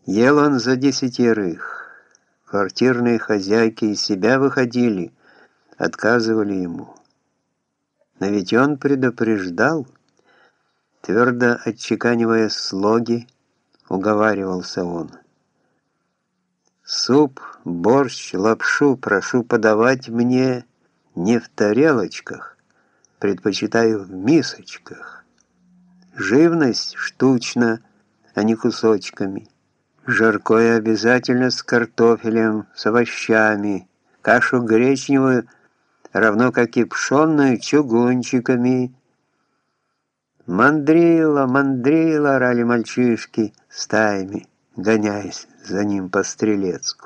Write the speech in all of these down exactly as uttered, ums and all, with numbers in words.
Ел он за десятерых. Квартирные хозяйки из себя выходили, отказывали ему. Но ведь он предупреждал, твердо отчеканивая слоги, уговаривался он. Суп, борщ, лапшу прошу подавать мне не в тарелочках, предпочитаю в мисочках. Живность штучно, а не кусочками. Жаркое обязательно с картофелем, с овощами, кашу гречневую, равно как и пшенную, чугунчиками. «Мандрила, мандрила!» — орали мальчишки стаями, гоняясь за ним по Стрелецку.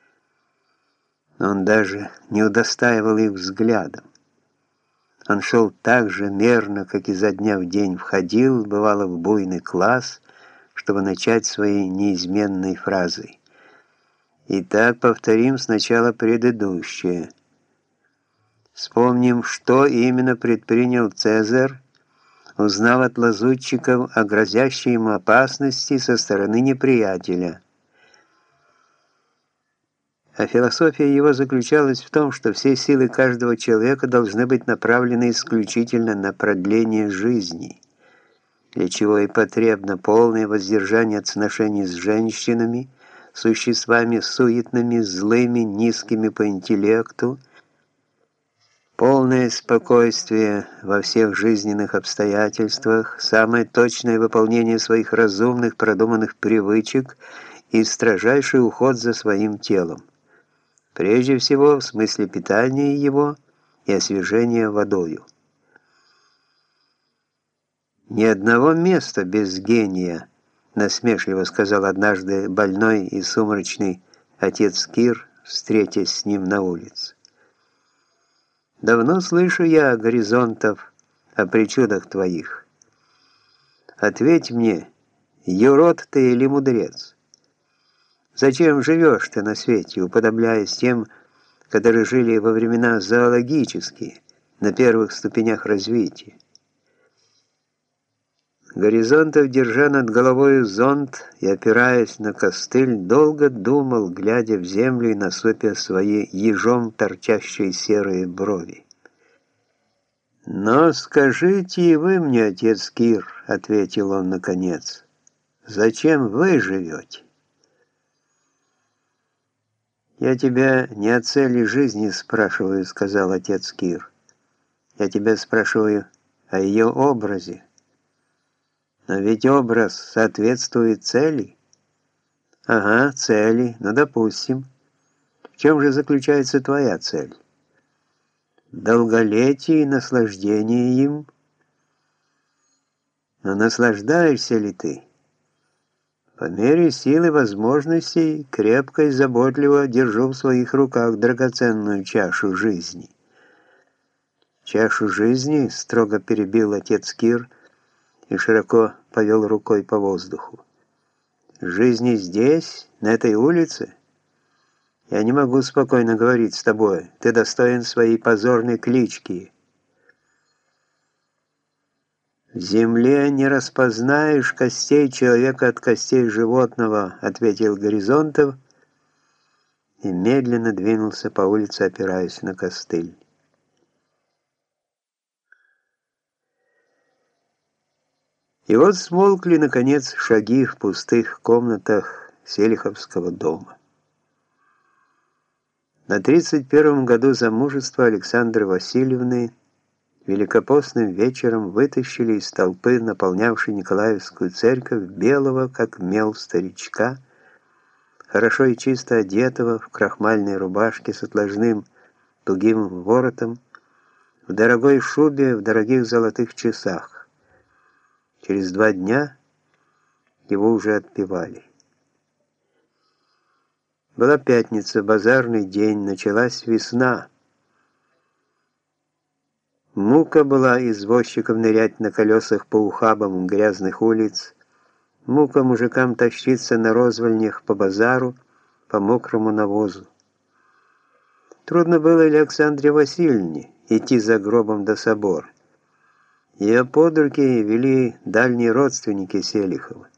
Он даже не удостаивал их взглядом. Он шел так же мерно, как изо дня в день входил, бывало, в буйный класс, чтобы начать своей неизменной фразой. Итак, повторим сначала предыдущее. Вспомним, что именно предпринял Цезарь, узнав от лазутчиков о грозящей ему опасности со стороны неприятеля. А философия его заключалась в том, что все силы каждого человека должны быть направлены исключительно на продление жизни, для чего и потребно полное воздержание от сношений с женщинами, существами суетными, злыми, низкими по интеллекту, полное спокойствие во всех жизненных обстоятельствах, самое точное выполнение своих разумных, продуманных привычек и строжайший уход за своим телом. Прежде всего, в смысле питания его и освежения водою. «Ни одного места без гения», — насмешливо сказал однажды больной и сумрачный отец Кир, встретясь с ним на улице. «Давно слышу я, Горизонтов, о причудах твоих. Ответь мне, юрод ты или мудрец? Зачем живешь ты на свете, уподобляясь тем, которые жили во времена зоологические, на первых ступенях развития?» Горизонтов, держа над головой зонт и опираясь на костыль, долго думал, глядя в землю и насупя свои ежом торчащие серые брови. «Но скажите и вы мне, отец Кир, — ответил он наконец, — зачем вы живете?» «Я тебя не о цели жизни спрашиваю, — сказал отец Кир. Я тебя спрашиваю о ее образе. Но ведь образ соответствует цели». «Ага, цели, ну допустим. В чем же заключается твоя цель?» «В долголетии и наслаждении им». «Но наслаждаешься ли ты?» «По мере сил и возможностей крепко и заботливо держу в своих руках драгоценную чашу жизни». «Чашу жизни?» — строго перебил отец Кир и широко повел рукой по воздуху. «Жизни здесь, на этой улице? Я не могу спокойно говорить с тобой. Ты достоин своей позорной клички. В земле не распознаешь костей человека от костей животного», — ответил Горизонтов и медленно двинулся по улице, опираясь на костыль. И вот смолкли, наконец, шаги в пустых комнатах Селиховского дома. На тридцать первом году замужества Александры Васильевны великопостным вечером вытащили из толпы, наполнявшей Николаевскую церковь, белого, как мел, старичка, хорошо и чисто одетого, в крахмальной рубашке с отложным тугим воротом, в дорогой шубе, в дорогих золотых часах. Через два дня его уже отпевали. Была пятница, базарный день, началась весна. Мука была извозчиков нырять на колесах по ухабам грязных улиц, мука мужикам тащиться на розвальнях по базару, по мокрому навозу. Трудно было Александре Васильевне идти за гробом до собора. Ее под руки вели дальние родственники Селихова.